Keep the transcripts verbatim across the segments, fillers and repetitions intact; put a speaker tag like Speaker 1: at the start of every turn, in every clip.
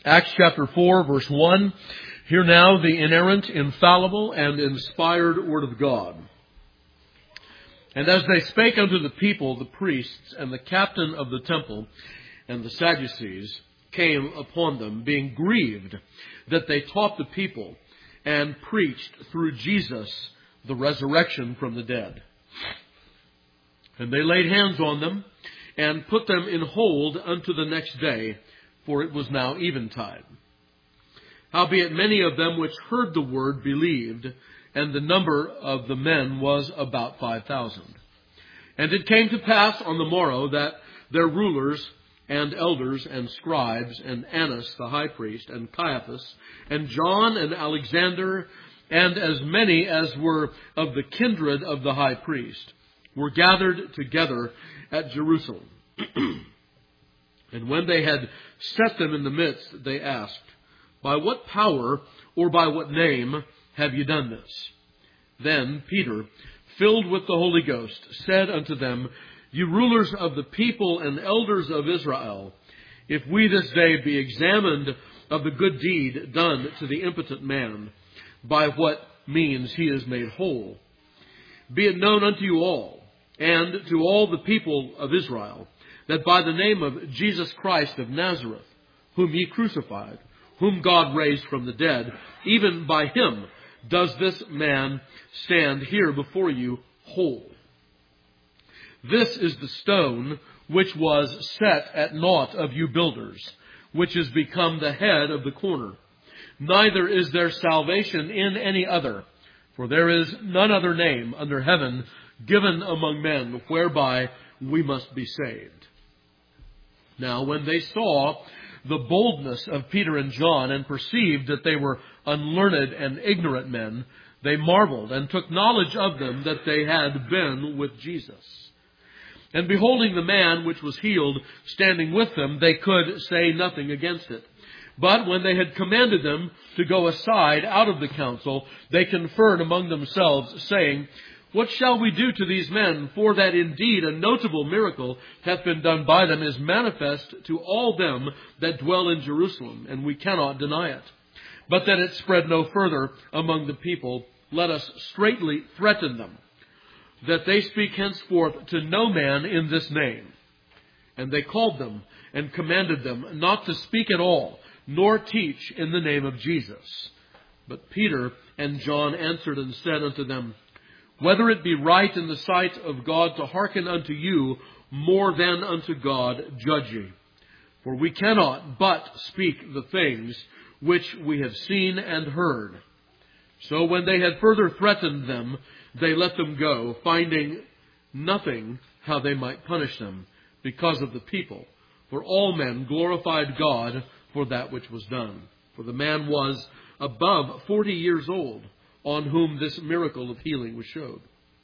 Speaker 1: Acts chapter four, verse one. Hear now the inerrant, infallible, and inspired word of God. And as they spake unto the people, the priests and the captain of the temple and the Sadducees came upon them, being grieved that they taught the people and preached through Jesus the resurrection from the dead. And they laid hands on them and put them in hold unto the next day, for it was now eventide. Howbeit many of them which heard the word believed, and the number of the men was about five thousand. And it came to pass on the morrow that their rulers and elders and scribes, and Annas the high priest, and Caiaphas, and John and Alexander, and as many as were of the kindred of the high priest, were gathered together at Jerusalem. And when they had set them in the midst, they asked, By what power or by what name have you done this? Then Peter, filled with the Holy Ghost, said unto them, You rulers of the people and elders of Israel, if we this day be examined of the good deed done to the impotent man, by what means he is made whole, be it known unto you all, and to all the people of Israel, that by the name of Jesus Christ of Nazareth, whom ye crucified, whom God raised from the dead, even by him does this man stand here before you whole. This is the stone which was set at naught of you builders, which is become the head of the corner. Neither is there salvation in any other, for there is none other name under heaven given among men whereby we must be saved. Now when they saw the boldness of Peter and John, and perceived that they were unlearned and ignorant men, they marveled, and took knowledge of them that they had been with Jesus. And beholding the man which was healed standing with them, they could say nothing against it. But when they had commanded them to go aside out of the council, they conferred among themselves, saying, What shall we do to these men? For that indeed a notable miracle hath been done by them is manifest to all them that dwell in Jerusalem, and we cannot deny it. But that it spread no further among the people, let us straitly threaten them, that they speak henceforth to no man in this name. And they called them and commanded them not to speak at all, nor teach in the name of Jesus. But Peter and John answered and said unto them, Whether it be right in the sight of God to hearken unto you more than unto God, judge ye. For we cannot but speak the things which we have seen and heard. So when they had further threatened them, they let them go, finding nothing how they might punish them, because of the people. For all men glorified God for that which was done. For the man was above forty years old, on whom this miracle of healing was showed.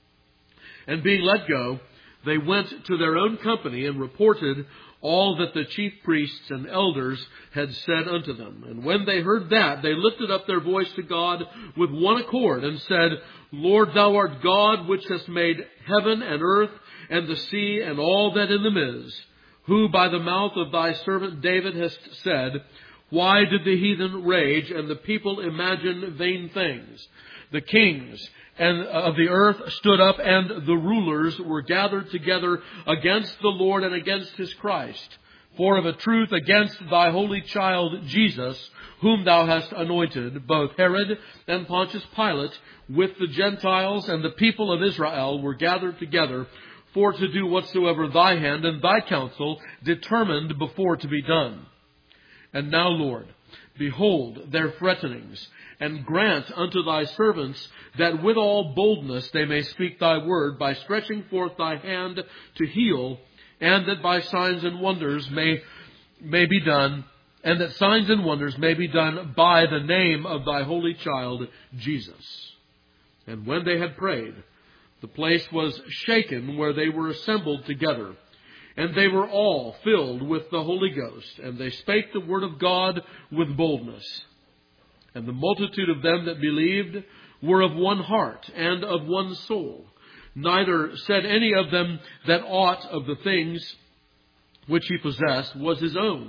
Speaker 1: And being let go, they went to their own company and reported all that the chief priests and elders had said unto them. And when they heard that, they lifted up their voice to God with one accord and said, Lord, thou art God, which hast made heaven and earth and the sea and all that in them is, who by the mouth of thy servant David hast said, Why did the heathen rage and the people imagine vain things? The kings and of the earth stood up, and the rulers were gathered together against the Lord and against his Christ. For of a truth against thy holy child Jesus, whom thou hast anointed, both Herod and Pontius Pilate, with the Gentiles and the people of Israel, were gathered together for to do whatsoever thy hand and thy counsel determined before to be done. And now, Lord, behold their threatenings, and grant unto thy servants that with all boldness they may speak thy word by stretching forth thy hand to heal, and that by signs and wonders may, may be done, and that signs and wonders may be done by the name of thy holy child, Jesus. And when they had prayed, the place was shaken where they were assembled together. And they were all filled with the Holy Ghost, and they spake the word of God with boldness. And the multitude of them that believed were of one heart and of one soul. Neither said any of them that aught of the things which he possessed was his own,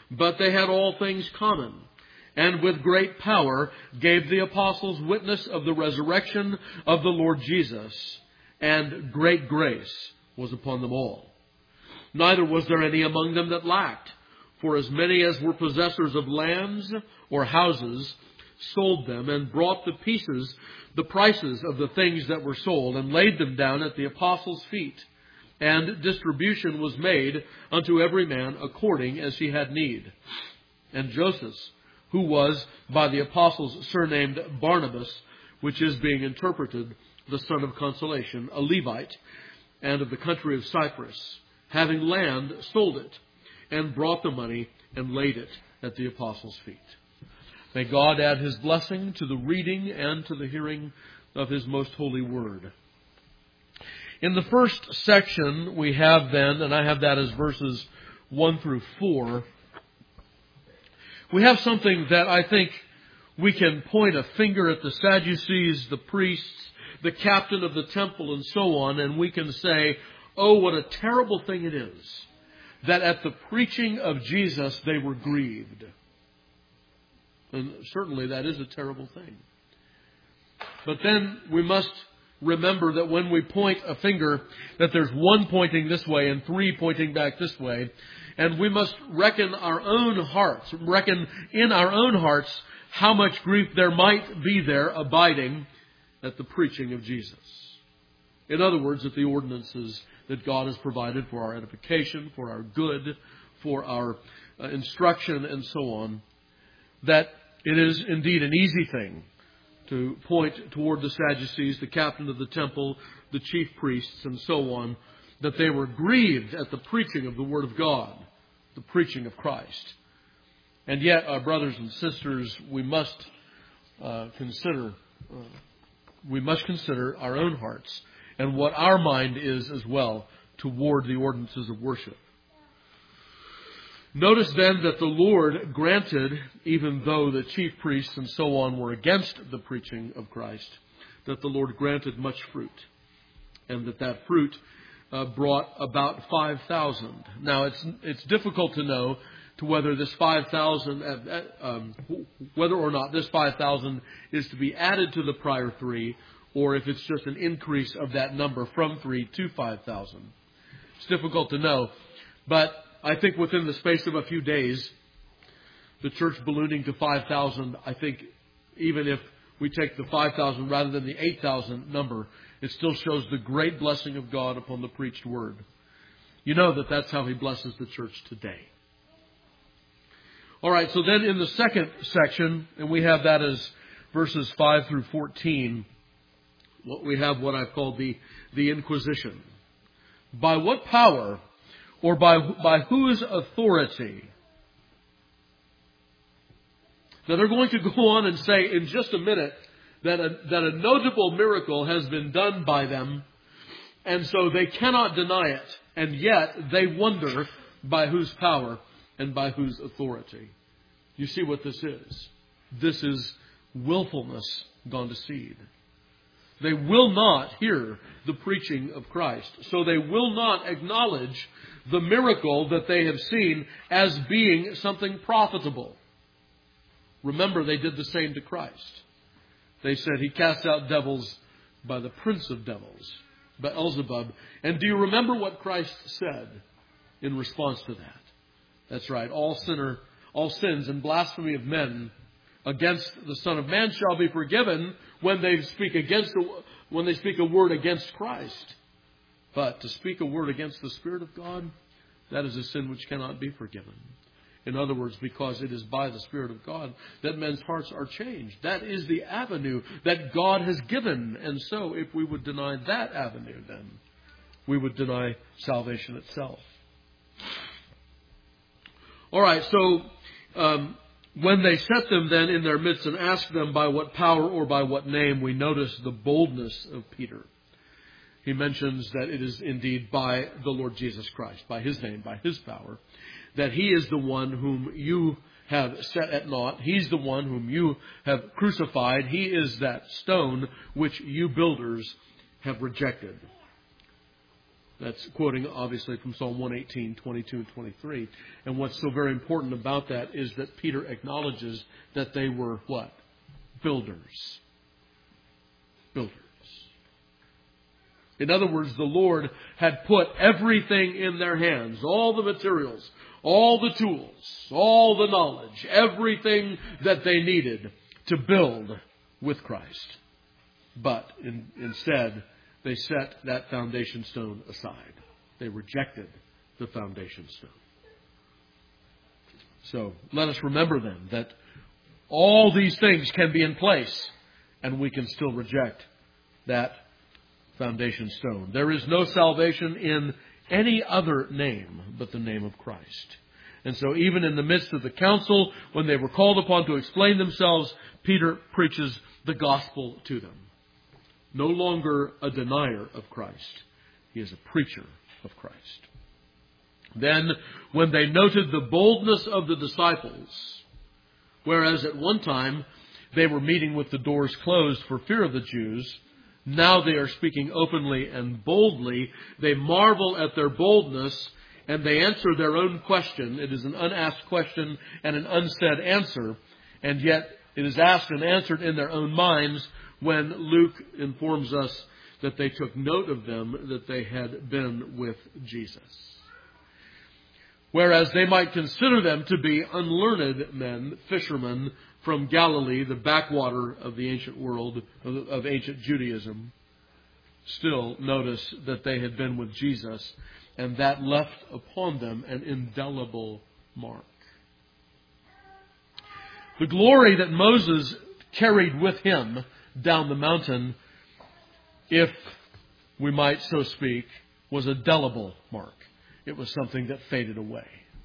Speaker 1: but they had all things common, and with great power gave the apostles witness of the resurrection of the Lord Jesus, and great grace was upon them all. Neither was there any among them that lacked, for as many as were possessors of lands or houses sold them, and brought to pieces the prices of the things that were sold, and laid them down at the apostles' feet. And distribution was made unto every man according as he had need. And Joseph, who was by the apostles surnamed Barnabas, which is being interpreted the son of consolation, a Levite, and of the country of Cyprus, having land, sold it, and brought the money, and laid it at the apostles' feet. May God add His blessing to the reading and to the hearing of His most holy word. In the first section we have then, and I have that as verses one through four, we have something that I think we can point a finger at the Sadducees, the priests, the captain of the temple, and so on, and we can say, oh, what a terrible thing it is that at the preaching of Jesus they were grieved. And certainly that is a terrible thing. But then we must remember that when we point a finger, that there's one pointing this way and three pointing back this way. And we must reckon our own hearts, reckon in our own hearts how much grief there might be there abiding at the preaching of Jesus. In other words, at the ordinances that God has provided for our edification, for our good, for our uh, instruction, and so on, that it is indeed an easy thing to point toward the Sadducees, the captain of the temple, the chief priests, and so on, that they were grieved at the preaching of the Word of God, the preaching of Christ. And yet, our brothers and sisters, we must uh, consider, uh, we must consider our own hearts and what our mind is as well toward the ordinances of worship. Notice then that the Lord granted, even though the chief priests and so on were against the preaching of Christ, that the Lord granted much fruit, and that that fruit uh, brought about five thousand. Now, it's it's difficult to know to whether this five thousand, uh, um, whether or not this five thousand is to be added to the prior three, or if it's just an increase of that number from three to five thousand. It's difficult to know, but I think within the space of a few days, the church ballooning to five thousand, I think even if we take the five thousand rather than the eight thousand number, it still shows the great blessing of God upon the preached word. You know that that's how He blesses the church today. All right, so then in the second section, and we have that as verses five through fourteen, what we have what I've called the, the Inquisition. By what power or by, by whose authority? Now they're going to go on and say in just a minute that a, that a notable miracle has been done by them, and so they cannot deny it, and yet they wonder by whose power and by whose authority. You see what this is? This is willfulness gone to seed. They will not hear the preaching of Christ. So they will not acknowledge the miracle that they have seen as being something profitable. Remember, they did the same to Christ. They said He cast out devils by the prince of devils, Beelzebub. And do you remember what Christ said in response to that? That's right. All sinner, all sins and blasphemy of men against the Son of Man shall be forgiven when they speak against the, when they speak a word against Christ. But to speak a word against the Spirit of God, that is a sin which cannot be forgiven. In other words, because it is by the Spirit of God that men's hearts are changed. That is the avenue that God has given. And so if we would deny that avenue, then we would deny salvation itself. All right, so um, when they set them then in their midst and asked them by what power or by what name, we notice the boldness of Peter. He mentions that it is indeed by the Lord Jesus Christ, by His name, by His power, that He is the one whom you have set at naught. He's the one whom you have crucified. He is that stone which you builders have rejected. That's quoting, obviously, from Psalm one eighteen, twenty-two and twenty-three. And what's so very important about that is that Peter acknowledges that they were what? Builders. Builders. In other words, the Lord had put everything in their hands, all the materials, all the tools, all the knowledge, everything that they needed to build with Christ. But in, instead, they set that foundation stone aside. They rejected the foundation stone. So let us remember then that all these things can be in place and we can still reject that foundation stone. There is no salvation in any other name but the name of Christ. And so even in the midst of the council, when they were called upon to explain themselves, Peter preaches the gospel to them. No longer a denier of Christ. He is a preacher of Christ. Then, when they noted the boldness of the disciples, whereas at one time they were meeting with the doors closed for fear of the Jews, now they are speaking openly and boldly. They marvel at their boldness and they answer their own question. It is an unasked question and an unsaid answer, and yet it is asked and answered in their own minds when Luke informs us that they took note of them, that they had been with Jesus. Whereas they might consider them to be unlearned men, fishermen from Galilee, the backwater of the ancient world, of ancient Judaism, still notice that they had been with Jesus, and that left upon them an indelible mark. The glory that Moses carried with him down the mountain, if we might so speak, was a delible mark. It was something that faded away.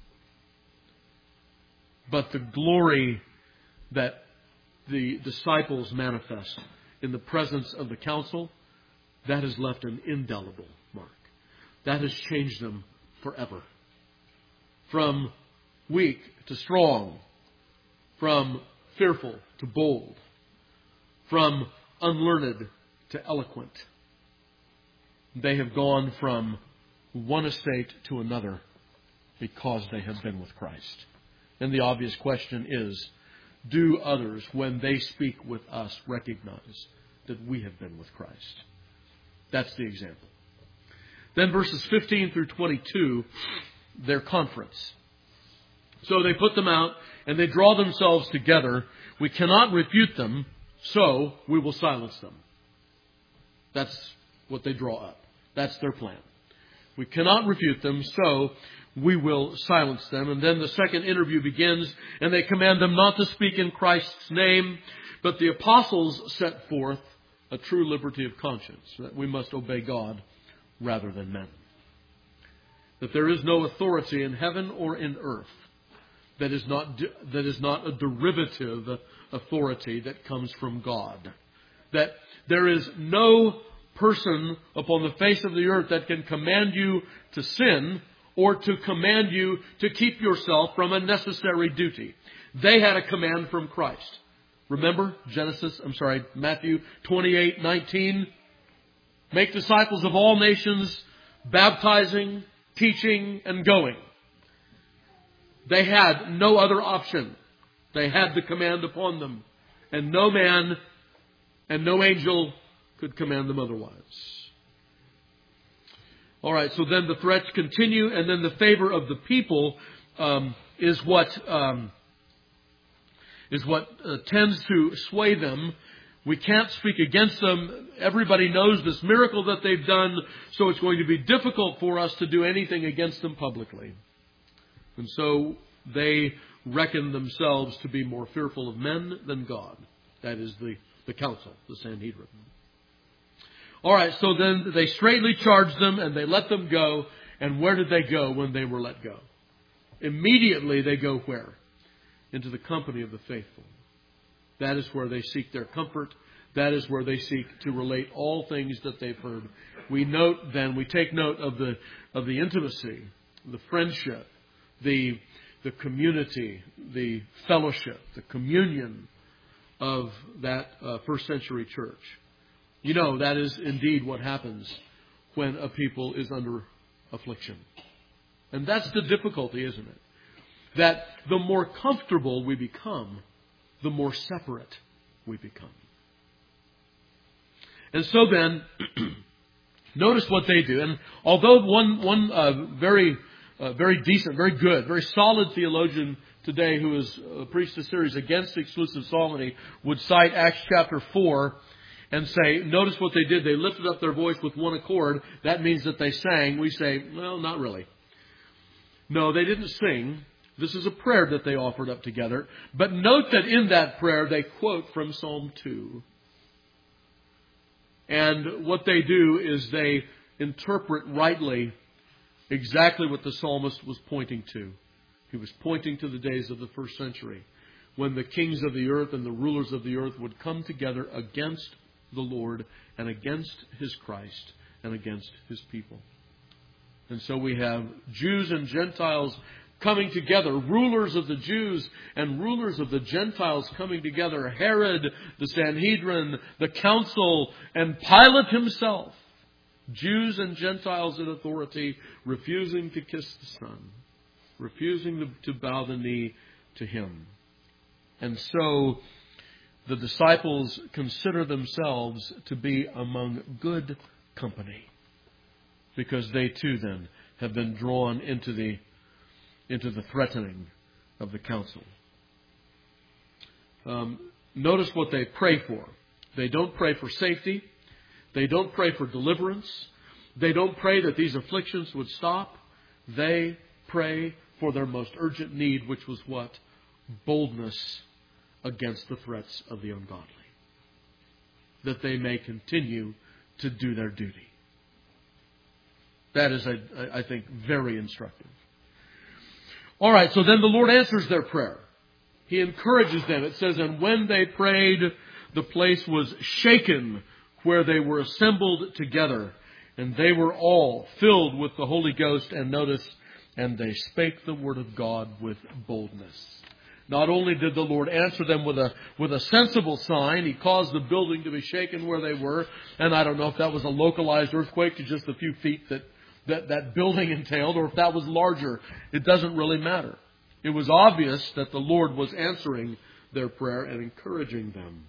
Speaker 1: But the glory that the disciples manifest in the presence of the council, that has left an indelible mark. That has changed them forever. From weak to strong, from fearful to bold, from unlearned to eloquent. They have gone from one estate to another because they have been with Christ. And the obvious question is, do others, when they speak with us, recognize that we have been with Christ? That's the example. Then verses fifteen through twenty-two, their conference. So they put them out and they draw themselves together. We cannot refute them, so we will silence them. That's what they draw up. That's their plan. We cannot refute them, so we will silence them. And then the second interview begins, and they command them not to speak in Christ's name, but the apostles set forth a true liberty of conscience, that we must obey God rather than men. That there is no authority in heaven or in earth that is not that is not a derivative authority that comes from God. That there is no person upon the face of the earth that can command you to sin or to command you to keep yourself from a necessary duty. They had a command from Christ. Remember Genesis, I'm sorry, Matthew twenty-eight nineteen. Make disciples of all nations, baptizing, teaching, and going. They had no other option. They had the command upon them. And no man and no angel could command them otherwise. All right, so then the threats continue, and then the favor of the people um, is what um, is what uh, tends to sway them. We can't speak against them. Everybody knows this miracle that they've done, so it's going to be difficult for us to do anything against them publicly. And so they reckon themselves to be more fearful of men than God. That is the, the council, the Sanhedrin. All right, so then they straightly charged them and they let them go. And where did they go when they were let go? Immediately they go where? Into the company of the faithful. That is where they seek their comfort. That is where they seek to relate all things that they've heard. We note then, we take note of the of the intimacy, the friendship, the the community, the fellowship, the communion of that uh, first century church. You know, that is indeed what happens when a people is under affliction. And that's the difficulty, isn't it? That the more comfortable we become, the more separate we become. And so then, notice what they do. And although one one uh, very uh, very decent, very good, very solid theologian today who has uh, preached a series against exclusive psalmody would cite Acts chapter four and say, notice what they did. They lifted up their voice with one accord. That means that they sang. We say, well, not really. No, they didn't sing. This is a prayer that they offered up together. But note that in that prayer they quote from Psalm two. And what they do is they interpret rightly exactly what the psalmist was pointing to. He was pointing to the days of the first century, when the kings of the earth and the rulers of the earth would come together against the Lord and against His Christ and against His people. And so we have Jews and Gentiles coming together, rulers of the Jews and rulers of the Gentiles coming together, Herod, the Sanhedrin, the council, and Pilate himself. Jews and Gentiles in authority refusing to kiss the Son, refusing to bow the knee to Him. And so the disciples consider themselves to be among good company, because they too then have been drawn into the into the threatening of the council. Um, notice what they pray for. They don't pray for safety. They don't pray for deliverance. They don't pray that these afflictions would stop. They pray for their most urgent need, which was what? Boldness against the threats of the ungodly, that they may continue to do their duty. That is, I, I think, very instructive. All right, so then the Lord answers their prayer. He encourages them. It says, and when they prayed, the place was shaken where they were assembled together, and they were all filled with the Holy Ghost. And notice, and they spake the word of God with boldness. Not only did the Lord answer them with a with a sensible sign, He caused the building to be shaken where they were. And I don't know if that was a localized earthquake to just a few feet that that, that building entailed, or if that was larger. It doesn't really matter. It was obvious that the Lord was answering their prayer and encouraging them.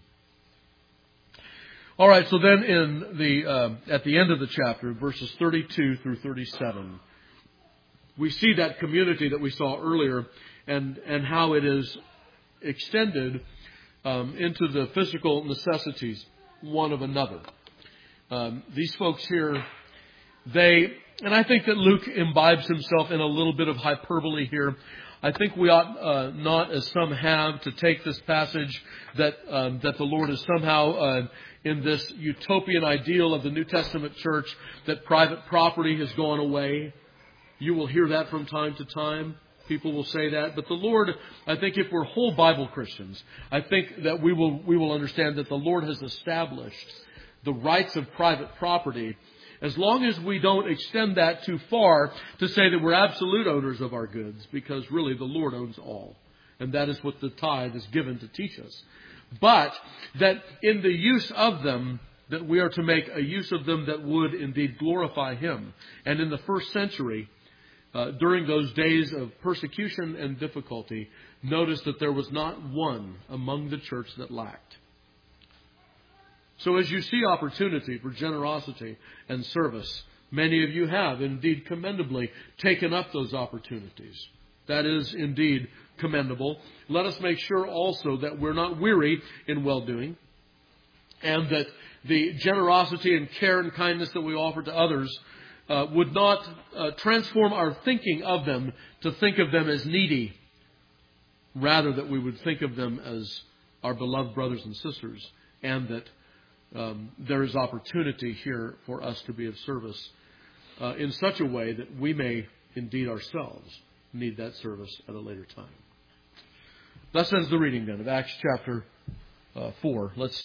Speaker 1: All right, so then in the uh, at the end of the chapter, verses thirty-two through thirty-seven, we see that community that we saw earlier, and, and how it is extended um, into the physical necessities one of another. Um, these folks here, they, and I think that Luke imbibes himself in a little bit of hyperbole here. I think we ought uh, not, as some have, to take this passage that um, that the Lord is somehow uh, in this utopian ideal of the New Testament church, that private property has gone away. You will hear that from time to time. People will say that. But the Lord, I think if we're whole Bible Christians, I think that we will we will understand that the Lord has established the rights of private property, as long as we don't extend that too far to say that we're absolute owners of our goods, because really the Lord owns all. And that is what the tithe is given to teach us. But that in the use of them, that we are to make a use of them that would indeed glorify Him. And in the first century, Uh, during those days of persecution and difficulty, notice that there was not one among the church that lacked. So as you see opportunity for generosity and service, many of you have indeed commendably taken up those opportunities. That is indeed commendable. Let us make sure also that we're not weary in well-doing, and that the generosity and care and kindness that we offer to others Uh, would not uh, transform our thinking of them to think of them as needy. Rather, that we would think of them as our beloved brothers and sisters, and that um, there is opportunity here for us to be of service uh, in such a way that we may indeed ourselves need that service at a later time. Thus ends the reading then of Acts chapter uh, four. Let's